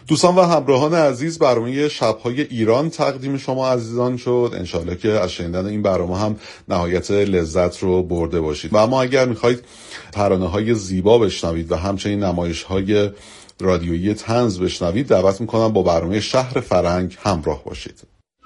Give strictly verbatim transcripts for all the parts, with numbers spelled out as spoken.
دوستان و همراهان عزیز، برنامه شب‌های ایران تقدیم شما عزیزان شد. انشالله که از شنیدن این برنامه هم نهایت لذت رو برده باشید. و اما اگر میخواید ترانه‌های زیبا بشنوید و همچنین نمایش‌های رادیویی طنز بشنوید، دعوت میکنم با برنامه شهر فرنگ همراه باشید.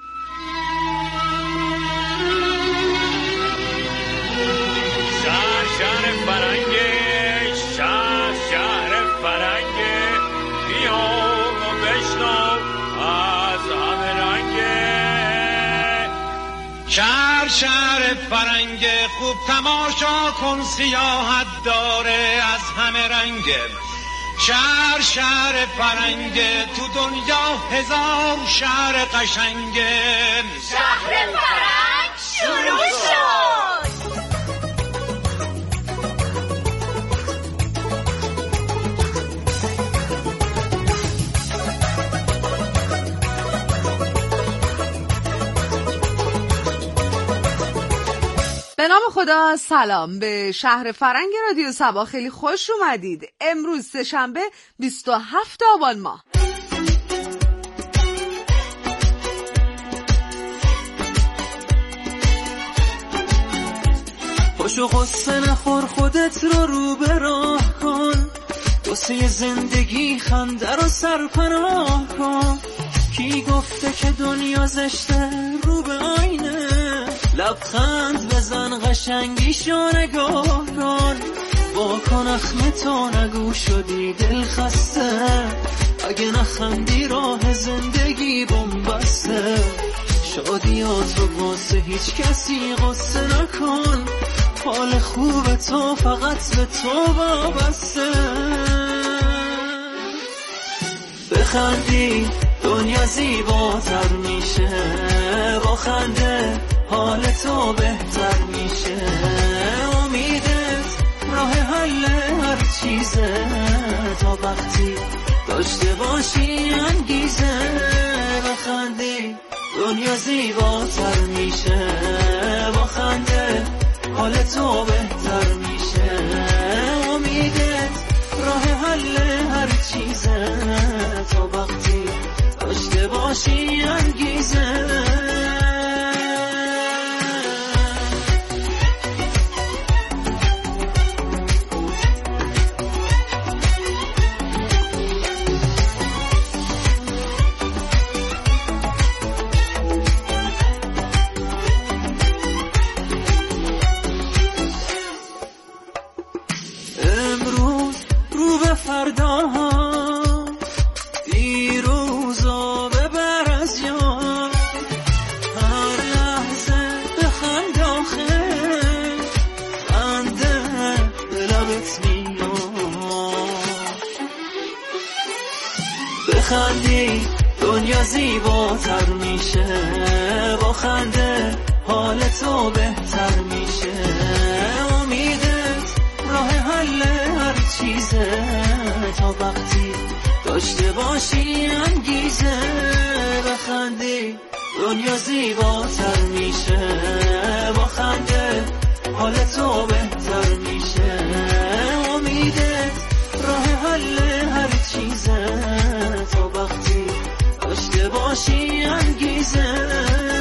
شهر شهر فرنگ خوب تماشا کن، سیاحت داره از همه رنگ. شهر شهر فرنگ تو دنیا هزار شهر قشنگ. شهر فرنگ شروع شد. به نام خدا، سلام به شهر فرنگ رادیو صبا، خیلی خوش اومدید. امروز سه‌شنبه بیست و هفتم آبان ماه. پاشو قصه نخور، خودت رو رو به راه کن، واسه زندگی خنده رو سرپناه کن. کی گفته که دنیا زشته؟ رو به آینه لبخند بزن، قشنگیشو نگاه کن. واکن اخم تو نگو شدی دل خسته، اگه نخندی راه زندگی بنبسته. شادیات رو واسه هیچ کسی قصه نکن، حال خوب تو فقط به تو وابسته. بخندی دنیا زیباتر میشه، با خنده حال تو بهتر میشه. امیدت راه حل هر چیزه، تا وقتی داشته باشی انگیزه. بخندی دنیا زیباتر میشه، با خنده حال تو بهتر میشه. امیدت راه حل هر چیزه، تا وقتی داشته باشی انگیزه. امروز رو به فردا، دیروزا ببر از یاد. هر لحظه بخند آخه، خنده به لبت میاد. بخندی دنیا زیباتر میشه، با خنده حال تو بهتر میشه. امیدت راه حل هر چیزه، تا وقتی داشته باشی انگیزه. بخندی دنیا زیباتر میشه، با خنده حال تو بهتر میشه. امیدت راه حل هر چیزه، تا وقتی داشته باشی انگیزه.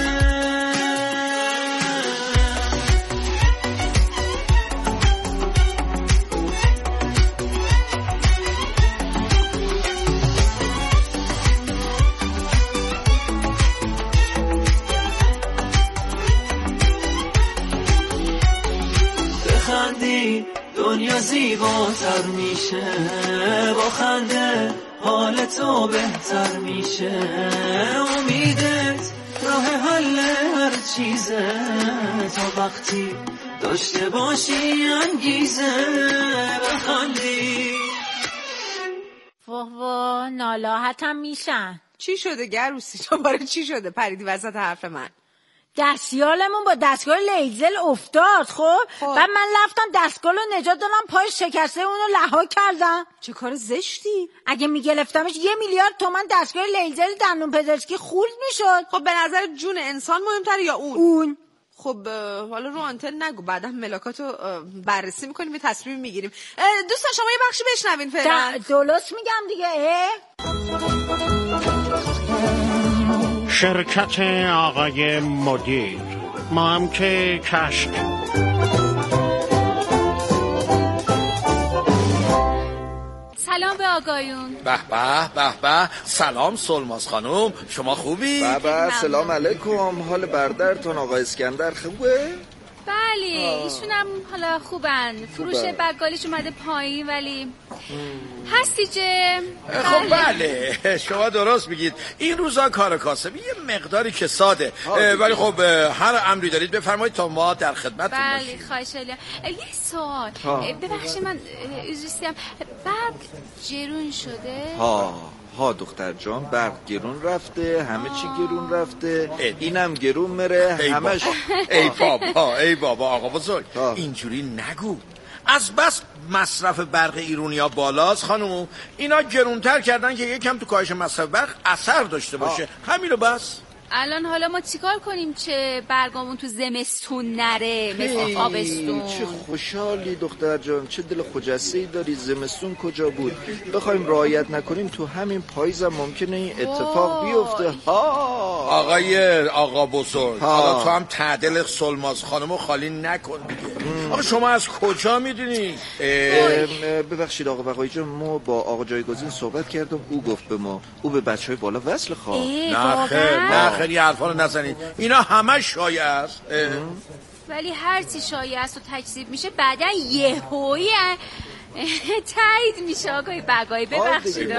بخندی دنیا زیباتر میشه، با خنده حال تو بهتر میشه. امیدت راه حل هر چیزه، تا وقتی داشته باشی انگیزه. بخندی. واه واه ناراحتم میشن. چی شده گروسی؟ دوباره چی شده؟ پریدی وسط حرف من. دستیالمون با دستگاه لیزر افتاد. خب بعد من رفتم دستگاه رو نجات دادم، پای شکسته اونو لها کردم. چه کار زشتی. اگه میگرفتمش یه میلیارد تومن دستگاه لیزر دندون پزشکی خورد میشد. خب به نظر جون انسان مهمتر یا اون؟ اون. خب حالا رو آنتن نگو، بعدا ملاکاتو بررسی میکنیم و تصمیم میگیریم. دوستان شما یه بخشی بشنوین فعلا. درست میگم دیگه. شرکت آقای مدیر، ما هم که کشک. سلام به آقایون. به به به به. سلام سلماز خانم، شما خوبی؟ به به. سلام علیکم. حال برادرتون آقا اسکندر خوبه؟ بله ایشون هم حالا خوبن. فروش بقالیش اومده پایین ولی هستی جه. خب بله شما درست میگید، این روزا کار کاسبی یه مقداری که ساده، ولی خب هر امری دارید بفرمایید تا ما در خدمتتون بله باشیم. بله خواهش الیا. یه سوال ببخشید من عزیزم، برق جرون شده؟ ها ها دختر جان، برق گرون رفته، همه چی گرون رفته، اینم گرون مره همش. ای بابا ای بابا آقا بزرگ اینجوری نگو. از بس مصرف برق ایرونیا بالاست خانم، اینا گرونتر کردن که یکم تو کاهش مصرف برق اثر داشته باشه، همینو بس. الان حالا ما چیکار کنیم چه برگامون تو زمستون نره مثل آبستون؟ چه خوشحالی دختر جان، چه دل خجسته‌ای داری. زمستون کجا بود؟ بخوایم رعایت نکنیم تو همین پاییزم ممکنه این اتفاق بیفته. ها آقای آقا بزرگ، حالا تو هم تعدل سلماز خانمو خالی نکن دیگه. آقا شما از کجا میدونی؟ ببخشید آقا بقایی جان، ما با آقا جایگزین صحبت کردم، او گفت به ما او به بچهای بالا وصل خواه. نه خیر نه خیلی حرفا رو نزنید، اینا همه شایعه است. ولی هر چی شایعه است و تکذیب میشه بعدا یهویی تایید میشه. آقای بقایی ببخشید.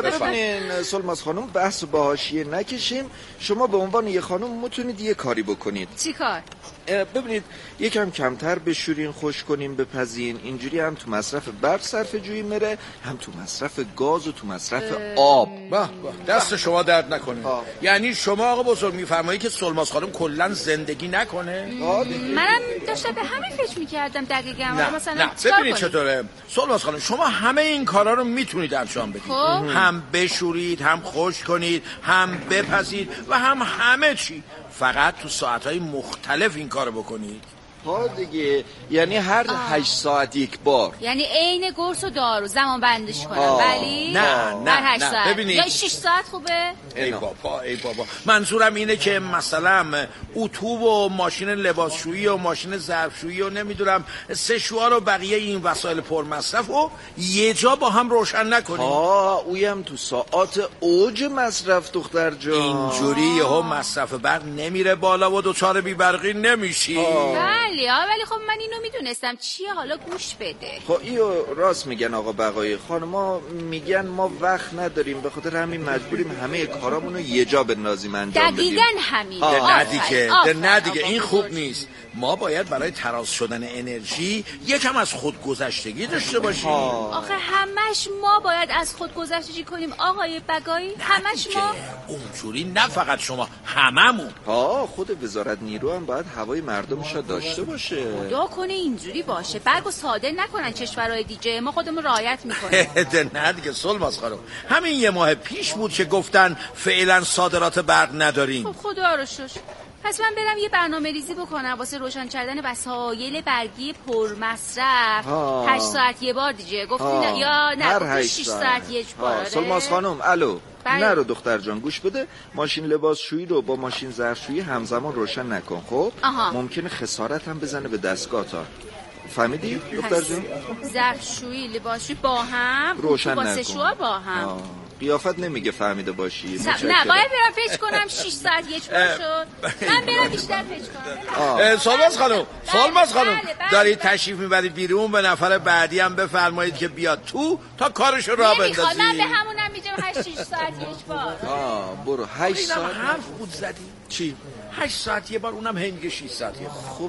ببینین سلماز خانم، بحث با حاشیه نکشیم. شما به عنوان یه خانم میتونید یه کاری بکنید. چی کار؟ ببینید یکم کمتر بشورین، خوش کنین، بپزین. اینجوری هم تو مصرف برق صرفه جویی میره، هم تو مصرف گاز و تو مصرف آب. با دست شما درد نکنه. یعنی شما آقا بزرگ میفرمایید که سلماز خانم کلا زندگی نکنه؟ منم داشتم به همین فکر میکردم دقیقاً. نه مثلا نه ببینید چطوره سلماز خانم، شما همه این کارا رو میتونید انجام بدید. هم بشورید، هم خوش کنید، هم بپزید و هم همه چی، فقط تو ساعتهای مختلف این کارو بکنید. ها دیگه، یعنی هر هشت ساعت یک بار. یعنی عین قرص و دارو زمان بندش کنم. ولی نه نه هر هشت نه ساعت. ببینید یا شش ساعت خوبه؟ ای بابا ای بابا منظورم اینه که مثلا اتو و ماشین لباسشویی و ماشین ظرفشویی و نمیدونم سشوار و بقیه این وسایل پرمصرف رو یه جا با هم روشن نکنیم. ها اویم تو ساعات اوج مصرف دختر جان. اینجوری یهو مصرف برق نمیره بالا و دوچار بی‌برقی نمیشی. بله ولی خب من اینو میدونستم. چیه حالا گوش بده. خب اینو راست میگن آقا بقایی خانما، میگن ما وقت نداریم، به خاطر همین مجبوریم همه کارامونو یه جا بندازیم انجام بدیم. دقیقاً همین. نه دیگه نه دیگه این خوب نیست. ما باید برای تراز شدن انرژی یکم از خودگذشتگی داشته باشیم. آخه همش ما باید از خودگذشتگی کنیم آقای بقایی؟ همش ما؟ اونجوری نه فقط شما، هممون. ها خود وزارت نیرو هم باید هوای مردمش رو داشته باشه. خدا کنه اینجوری باشه، برگو صادر نکنن کشورهای دیگه، ما خودمون رعایت میکنیم. نه دیگه سلماز خانم، همین یه ماه پیش بود که گفتن فعلا صادرات برق نداریم. خب خدا رو شکر. پس من برم یه برنامه ریزی بکنم واسه روشن کردن وسایل برقی پرمصرف. هشت ساعت یه بار دیگه گفتین یا نه شش ساعت یک بار. سلماز خانم الو نرو دختر جان، گوش بده. ماشین لباسشویی رو با ماشین ظرفشویی همزمان روشن نکن. خب ممکنه خسارت هم بزنه به دستگاه‌ها. فهمیدی دختر جان؟ ظرفشویی لباسشویی با هم روشن نکن. با سشوار با هم. قیافت نمیگه فهمیده باشی. نه باید برم پیچ کنم شش ساعت یک بار شد. من برم بیشتر پیچ کنم. سلماز خانم سلماز خانم دارید تشریف میبرید بیرون، به نفر بعدی هم بفرمایید که بیاد تو تا کارشو راه بندازی. من به همونم میگم هشت شش ساعت یک بار. آه برو هشت ساعت. حرف بود زدی. چی؟ هشت ساعت یه بار، اونم هنگه شش ساعت. خب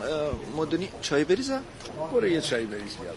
مدنی چای بریزم؟ برو یه چای بریز بیاد.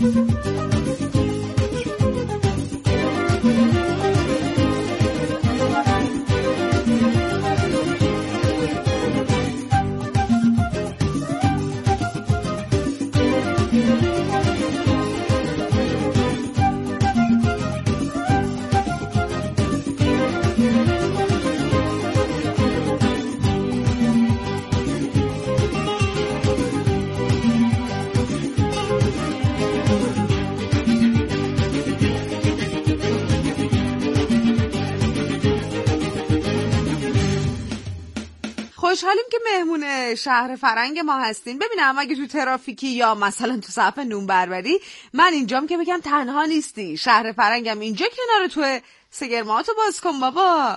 خوشحالیم که مهمون شهر فرنگ ما هستین. ببینم اگه تو ترافیکی یا مثلا تو صف نون بربری، من اینجام که بگم تنها نیستی. شهر فرنگم اینجا کنار توه. سگرماتو باز کن بابا.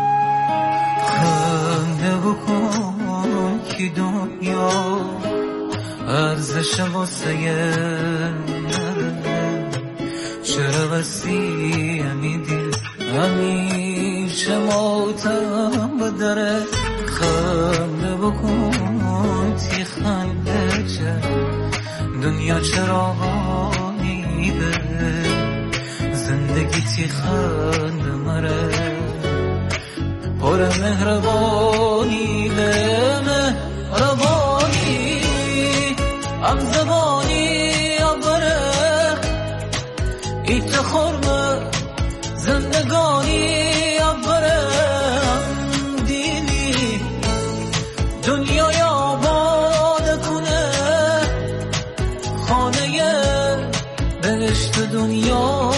خنده بکن که دنیا ارزش واسه نره، چرا بسی امیدی همیشه ماتم بدره. خنده بکن تی خنده چه دنیا چرا میده، زندگی تی خنده مره. پر مهربانی به مهربانی هم زبانی عبره، ایت خورمه زندگانی عبره. دنیای آباد کنه خانه بهشت دنیا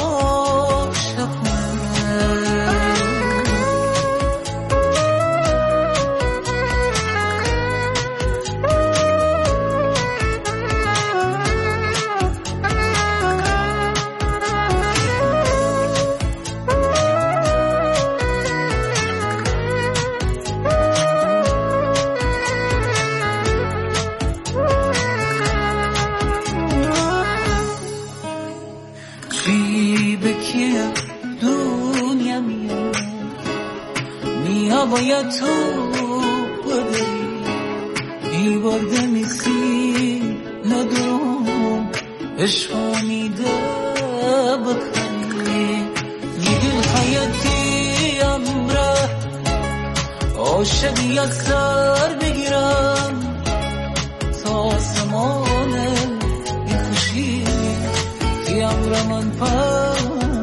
باید تو بدی ای برده میسی ندارم اشوانیده بخری میگل حیاتی امره عاشقی از سر بگیرم تا آسمان این خوشی تی امره من پر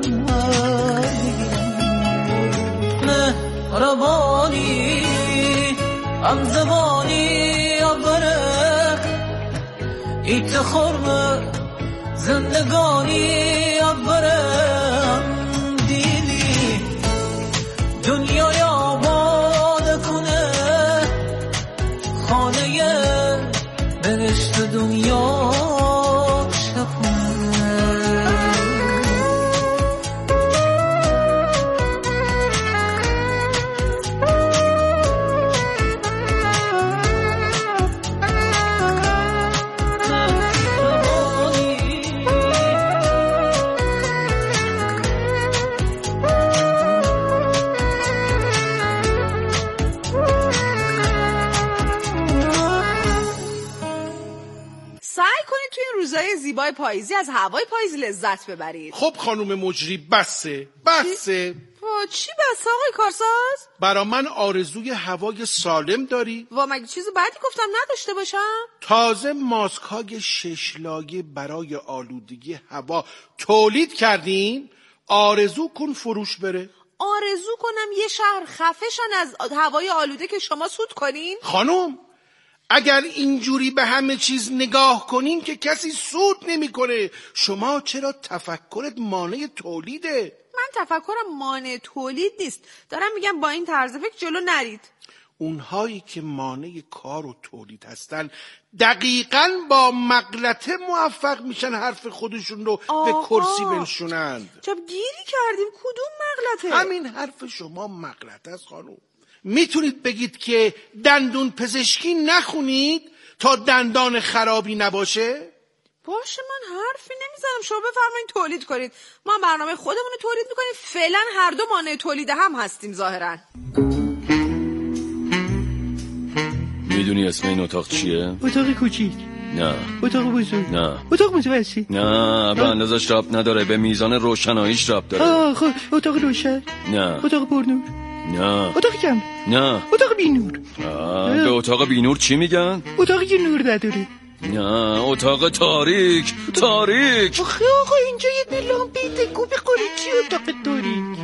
ربانی هم زبانی عبره، ایت خورمه زندگانی عبره. دیدی دنیای آباد کنه خانه بهشت دنیا زیبای پاییزی از هوای پاییزی لذت ببرید. خب خانم مجری بسه بسه. وا چی بسه آقای کارساز؟ برا من آرزوی هوای سالم داری؟ وا مگه چیز بعدی گفتم نداشته باشم؟ تازه ماسکای ششلایه برای آلودگی هوا تولید کردین؟ آرزو کن فروش بره. آرزو کنم یه شهر خفه‌شن از هوای آلوده که شما سود کنین؟ خانم اگر اینجوری به همه چیز نگاه کنین که کسی سود نمیکنه. شما چرا تفکرت مانع تولیده؟ من تفکرم مانع تولید نیست، دارم میگم با این طرز فکر جلو نرید. اونهایی که مانع کار و تولید هستن دقیقاً با مغلطه موفق میشن حرف خودشون رو به کرسی بنشونند. چرا گیری کردیم؟ کدوم مغلطه؟ همین حرف شما مغلطه است خانم. میتونید بگید که دندون پزشکی نخونید تا دندان خرابی نباشه؟ باشه من حرفی نمیزنم، شما بفرمایید تولید کنید، ما برنامه خودمون رو تولید میکنیم. فعلا هر دو مانع تولید هم هستیم ظاهرا. میدونی اسم این اتاق چیه؟ اتاق کوچیک. نه. اتاق بزرگ؟ نه. اتاق متوسط؟ نه، به اندازش ربط نداره، به میزان روشناییش ربط داره. آه خب اتاق روشن؟ نه. اتاق پرنور؟ نه. اتاق کم؟ نه. اتاق بینور؟ به اتاق بینور چی میگن؟ اتاقی که نور نداره. نه، اتاق تاریک. تاریک. آخه آقا اینجا یه لامپی تکو بخوری چی اتاق تاریک؟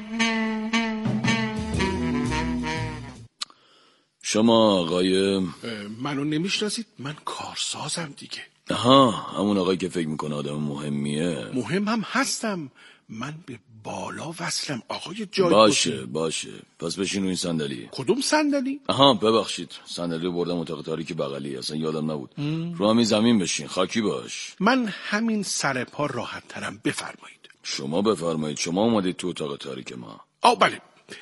شما آقای منو نمیشناسید؟ من کارسازم دیگه. آها، همون آقایی که فکر میکنه آدم مهمیه. مهم هم هستم. من به بالا وصلم آقای جای باشه بسید. باشه پس بشین روی این صندلی. کدوم صندلی؟ آها ببخشید، صندلی رو بردم اتاق تاریک بغلی، اصلا یادم نبود. رو همین زمین بشین، خاکی باش. من همین سر پا راحت ترم، بفرمایید. شما بفرمایید، شما اومدید تو اتاق تاریک ما. آه بله،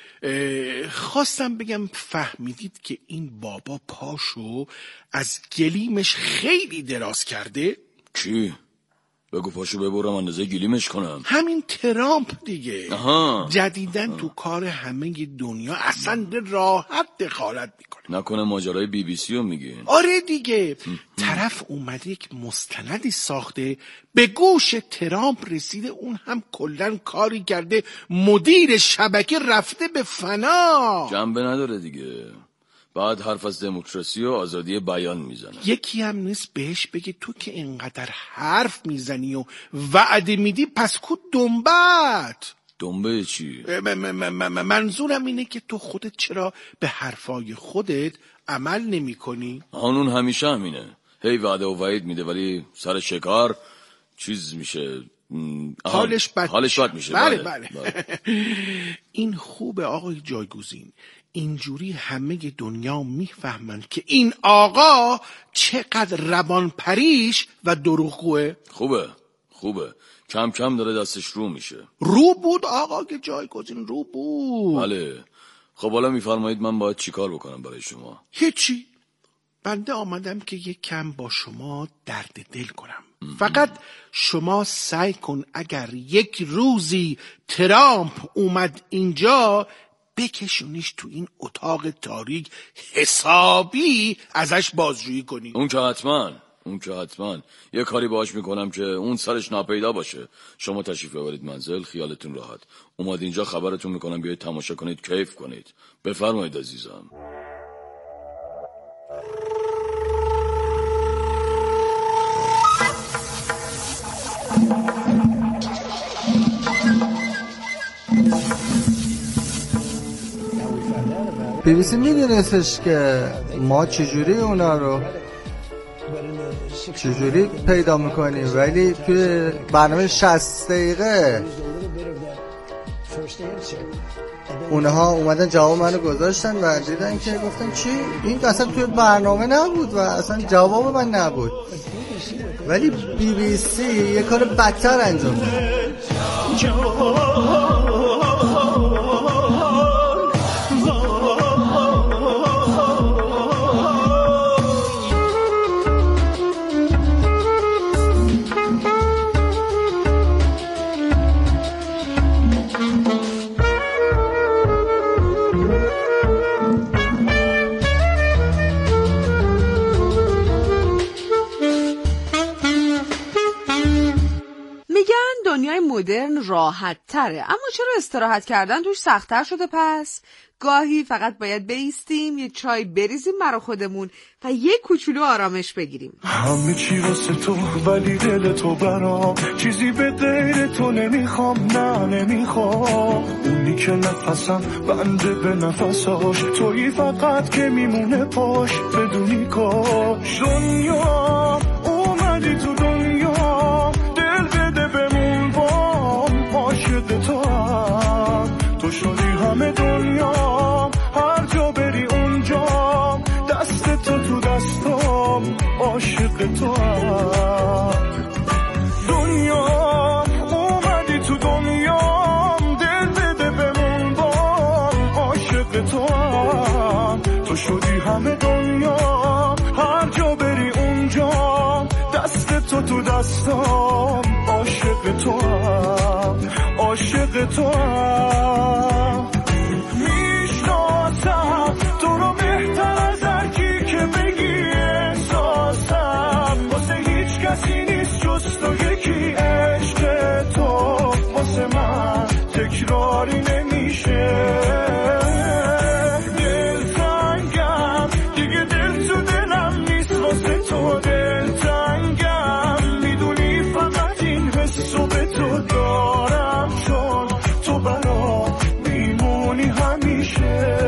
خواستم بگم فهمیدید که این بابا پاشو از گلیمش خیلی دراز کرده؟ کی؟ بگو پاشو ببرم اندازه گلیمش کنم. همین ترامپ دیگه. آها. جدیدن تو کار همه دنیا اصلا راحت دخالت میکنه. نکنه ماجرای بی بی سی رو میگین؟ آره دیگه. طرف اومده یک مستندی ساخته، به گوش ترامپ رسیده، اون هم کلن کاری کرده مدیر شبکه رفته به فنا. جنبه نداره دیگه. بعد حرف از دموکراسی و آزادی بیان میزنه. یکی هم نیست بهش بگه تو که اینقدر حرف میزنی و وعده میدی پس کو دنبت؟ دنبه چی؟ منظورم اینه که تو خودت چرا به حرفای خودت عمل نمی کنی؟ آنون همیشه همینه، هی وعده و وعید میده ولی سر شکار چیز میشه. حالش بد حالش بد میشه. بله بله, بله. این خوبه آقای جایگزین، اینجوری همه دنیا میفهمن که این آقا چقدر روان پریش و دروغگوه. خوبه خوبه، کم کم داره دستش رو میشه. رو بود آقا که جایگزین، رو بود. بله. خب حالا میفرمایید من باید چی کار بکنم برای شما؟ هیچی، بنده آمدم که یک کم با شما درد دل کنم. فقط شما سعی کن اگر یک روزی ترامپ اومد اینجا بکشونیش تو این اتاق تاریک، حسابی ازش بازجویی کنی. اون که حتما اون که حتما یه کاری باهاش میکنم که اون سرش ناپیدا باشه. شما تشریف ببرید منزل، خیالتون راحت. اومد اینجا خبرتون میکنم، بیاید تماشا کنید، کیف کنید. بفرمایید عزیزم. بی بی سی میدونستش که ما چجوری اونا رو چجوری پیدا میکنیم، ولی توی برنامه شصت دقیقه اونها اومدن جواب منو گذاشتن و دیدن که گفتن چی؟ این اصلا توی برنامه نبود و اصلا جواب من نبود. ولی بی بی سی یه کار بدتر انجام داد. دنیای مدرن راحت تره، اما چرا استراحت کردن توش سخت‌تر شده؟ پس گاهی فقط باید بایستیم، یه چای بریزیم برا خودمون و یه کوچولو آرامش بگیریم. همه چی واسه تو ولی دل تو برام، چیزی به غیر تو نمیخوام، نه نمیخوام. اونی که نفسم بنده به نفساش، تویی فقط که میمونه پاش، بدونی کاش دنیا اومدی تو دنیا، دل بده بمون بام، عاشق تو هم تو شدی همه دنیا، هر جا بری اونجا دست تو تو دستام، عاشق تو هم. دنیا اومدی تو دنیا، دل بده بمون بام، عاشق تو هم تو شدی همه دنیا، هر جا بری اونجا دست تو تو دستام، عاشق تو هم، عاشق تو هم. میشناسم تو رو بهتر از هر کی که بگی احساسم، تکراری نمیشه. دلتنگم دیگه دل تو دلم نیست واسه تو، دلتنگم میدونی فقط این حسو به تو دارم، چون تو برام میمونی همیشه.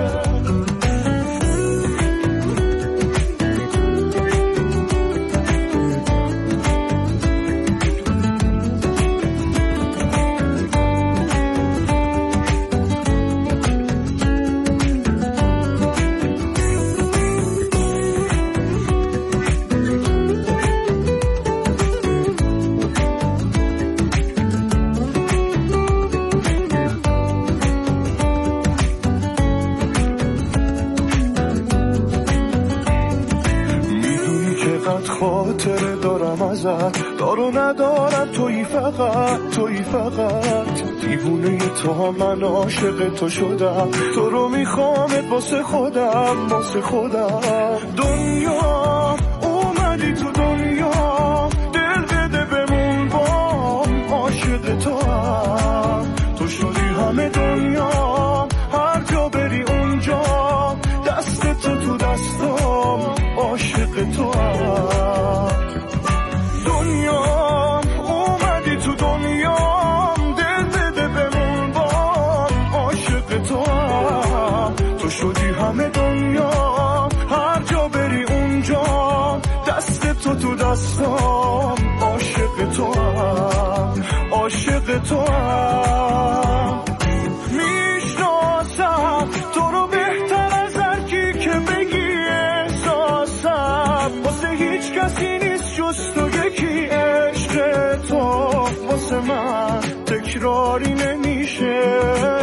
خاطره دارم ازت، دارو ندارم تویی فقط، تویی فقط دیوونه تو هم من عاشق تو شدم، تو رو میخوامت واسه خودم، واسه خودم. دنیا اومدی تو دنیا، دل بده بمون بام، عاشق تو هم تو شدی همه دنیا، هر جا بری اونجا دست تو تو دستام، عاشق تو هم. دنیا اومدی تو دنیا، دل بده بمون بام، عاشق تو هم تو شدی همه دنیا، هر جا بری اونجا دست تو تو دستام، عاشق تو هم، عاشق تو هم. میشناسم تو رو بهتر از هر کی که بگی احساسم، واسه هیچ کسی نیست جز تو یکی، عشق تو واسه من تکراری نمیشه.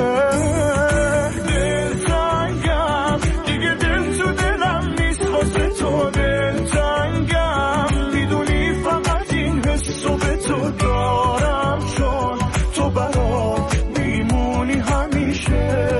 دلتنگم دیگه دل تو دلم نیست واسه تو، دلتنگم میدونی فقط این حسو به تو دارم، چون تو برام میمونی همیشه.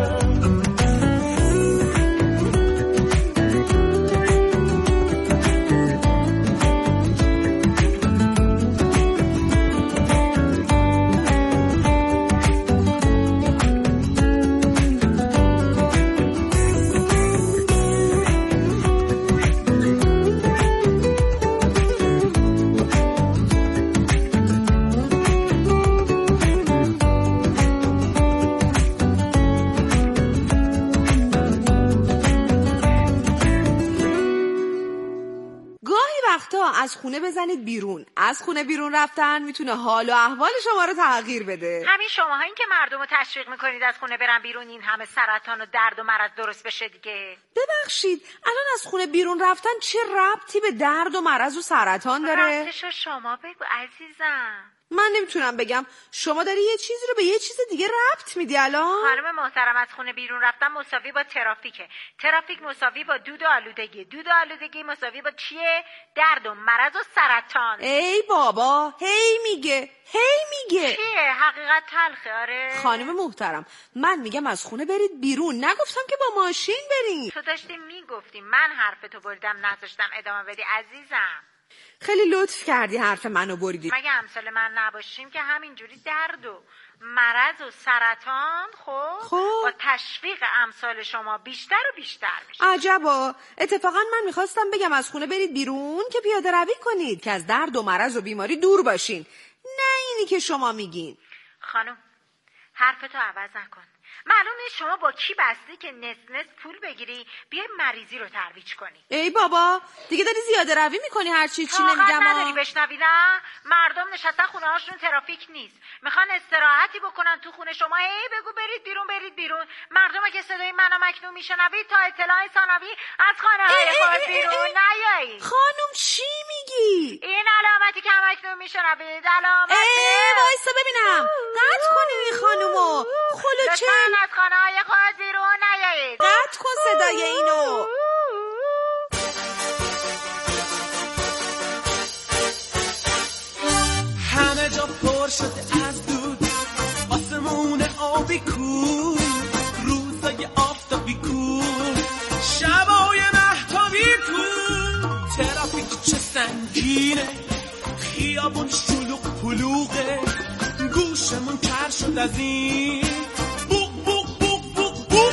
از خونه بزنید بیرون. از خونه بیرون رفتن میتونه حال و احوال شما رو تغییر بده. همین شماها این که مردم رو تشویق میکنید از خونه برن بیرون، این همه سرطان و درد و مرض درست بشه دیگه. ببخشید الان از خونه بیرون رفتن چه ربطی به درد و مرض و سرطان داره؟ ربطشو شما بگو عزیزم. من نمیتونم بگم. شما داری یه چیزی رو به یه چیز دیگه ربط میدی الان. خانم محترم از خونه بیرون رفتن مساوی با ترافیکه، ترافیک مساوی با دود و آلودگی، دود و آلودگی مساوی با چیه؟ درد و مرض و سرطان. ای بابا هی میگه هی میگه چیه؟ حقیقت تلخه. آره خانم محترم من میگم از خونه برید بیرون، نگفتم که با ماشین برید. تو داشتی میگفتی، من حرفتو بردم نذاشتم ادامه بدی عزیزم. خیلی لطف کردی حرف منو بریدی. مگه امثال من نباشیم که همینجوری درد و مرض و سرطان خب, خب با تشویق امثال شما بیشتر و بیشتر میشه. عجبا. اتفاقا من میخواستم بگم از خونه برید بیرون که پیاده روی کنید، که از درد و مرض و بیماری دور باشین، نه اینی که شما میگین. خانم حرفتو عوض نکن. معلوم نیست شما با کی بستی که نس نس پول بگیری بیای مریضی رو ترویج کنی. ای بابا دیگه داری زیاده روی میکنی، هر چی چی نمیگم. نداری بشنوی؟ نه مردم نشستن خونه هاشون ترافیک نیست، میخوان استراحتی بکنن تو خونه شما هی بگو برید بیرون برید بیرون. مردم اگه صدای منو مکنون میشنوی تا اطلاع ثانوی از خانه های خود بیرون نیایی. خانم چی میگی؟ این علامتی که مکنون میشنوید علامت. ای وایسا ببینم. قطع کنین این خانومو. خلوچه از خانه های خود بیرون نیایید. قطع کن صدای اینو. همه جا پر شده از دود، آسمون آبی کور، روزای آفتابی کور، شبای مهتابی کور، ترافیک چه سنگینه، خیابون شلوغ پلوغه، گوشمون کر شد از این بوق بوق بوق بوق بوق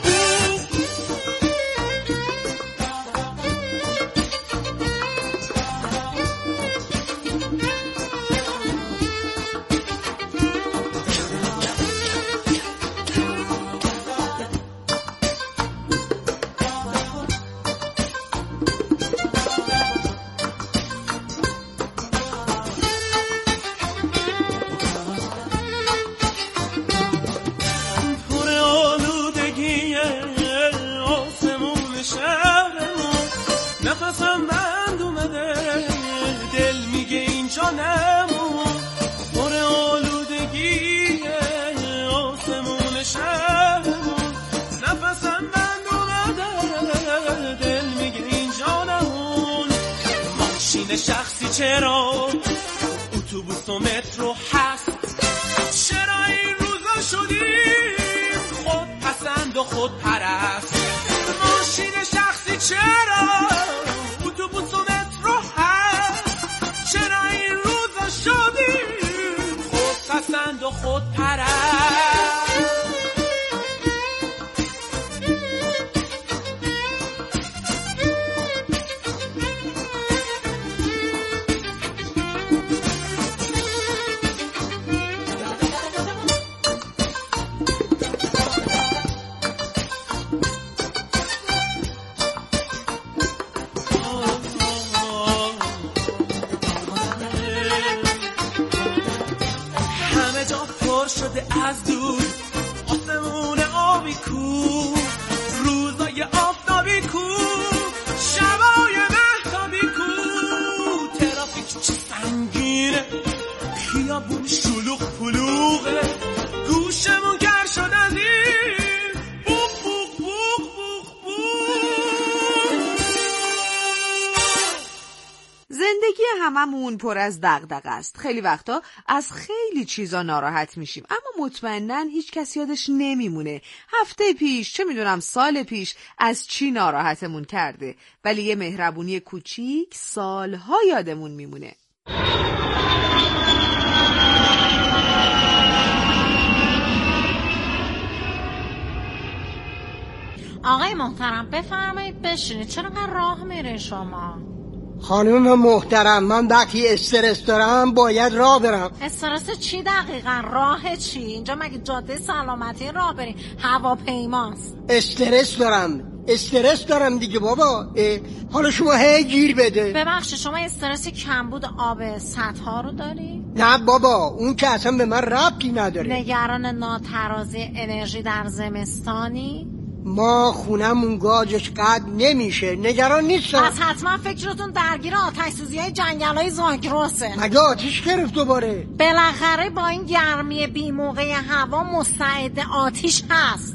شخصی چرا اتوبوس و مترو هست چرا این روزا شدیم خود پسند و خود پرست ماشین شخصی چرا اتوبوس و مترو هست چرا این روزا شدیم خود پسند و خود پرست از دور آسمون آبی کو روزای آفتابی کو شبای مهتابی کو ترافیک چه سنگینه خیابون شلوغ پلوغه گوشمون گر شد از این بوق بوق بوق بوق بوق. زندگی هممون پر از دغدغه است. خیلی وقتا از خیلی چیزا ناراحت میشیم اما مطمئناً هیچ کس یادش نمیمونه هفته پیش چه میدونم سال پیش از چی ناراحتمون کرده، ولی یه مهربونی کوچیک سالها یادمون میمونه. آقای محترم بفرمایید بشینید. چرا انقدر راه میره شما؟ خانم محترم من وقتی استرس دارم باید راه برم. استرس چی دقیقا؟ راه چی؟ اینجا مگه جاده سلامتی راه بریم؟ هواپیماست. استرس دارم استرس دارم دیگه بابا. حالا شما هی گیر بده. ببخشید شما استرس کمبود آب سطح ها رو داری؟ نه بابا اون که اصلا به من ربطی نداره. نگران ناترازی انرژی در زمستانی؟ ما خونمون گازش قد نمیشه نگران نیستم. پس حتما فکرتون درگیر آتش سوزی های جنگل های زاگرسه. مگه آتش گرفت دوباره؟ بالاخره با این گرمی بی موقع هوا مستعد آتش هست.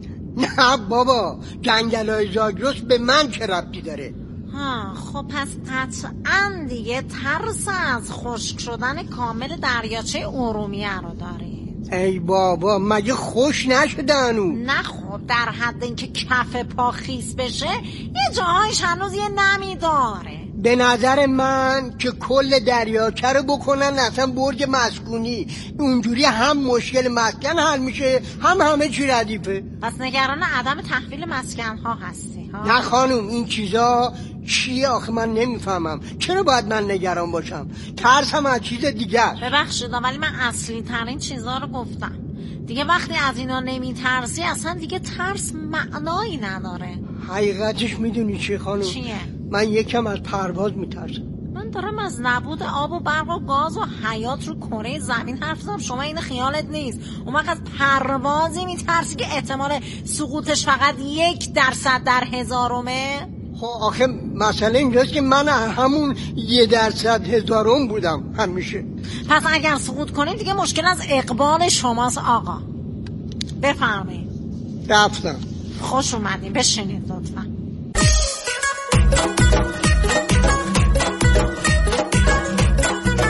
نه بابا جنگل های زاگرس به من چه ربطی داره؟ ها خب پس قطعا دیگه ترس از خشک شدن کامل دریاچه ارومیه رو داری. ای بابا مگه خوش نشده هنو؟ نه خب در حد اینکه کف پا خیس بشه یه جاهایش هنوز یه نمی داره. به نظر من که کل دریاچه رو بکنن اصلا برج مسکونی، اونجوری هم مشکل مسکن حل میشه هم همه چی ردیفه. پس نگران عدم تحویل مسکن ها هستی ها؟ نه خانم این چیزا چیه آخه من نمیفهمم چرا باید من نگران باشم؟ ترسم از چیز دیگر. ببخشید ولی من اصلی ترین چیزا رو گفتم دیگه. وقتی از اینا نمیترسی اصلا دیگه ترس معنایی نداره. حقیقتش میدونی چی خانم؟ چیه؟ من یکم از پرواز میترسم. من دارم از نبود آب و برق و گاز و حیات رو کره زمین حرف زدم. شما این خیالت نیست اون وقت از پروازی میترسی که احتمال سقوطش فقط یک درصد در هزارمه؟ خب آخه مسئله اینجاست که من همون یه درصد هزارم بودم همیشه. پس اگر سقوط کنید دیگه مشکل از اقبال شماست آقا. بفرمایید. رفتم. خوش اومدین بشینید لطفا.